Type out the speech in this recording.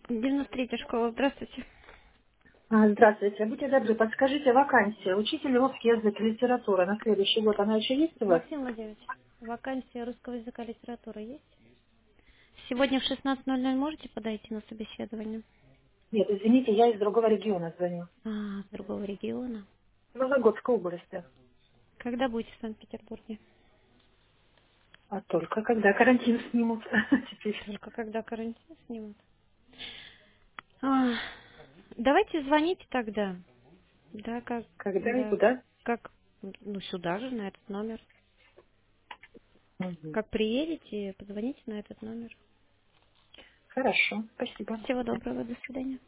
93-я школа, здравствуйте. Здравствуйте. Будьте добры, подскажите вакансия. Учитель русский язык, литература. На следующий год она еще есть у вас? Максим Владимирович, вакансия русского языка и литературы есть? Сегодня в 16:00 можете подойти на собеседование? Нет, извините, я из другого региона звоню. С другого региона. Вологодской области. Когда будете в Санкт-Петербурге? А только когда карантин снимут теперь. Только когда карантин снимут. А, Давайте звоните тогда. Да, Когда и да, куда? как, ну, сюда же, на этот номер. Мгм. Как приедете, позвоните на этот номер. Хорошо, спасибо. Всего доброго, до свидания.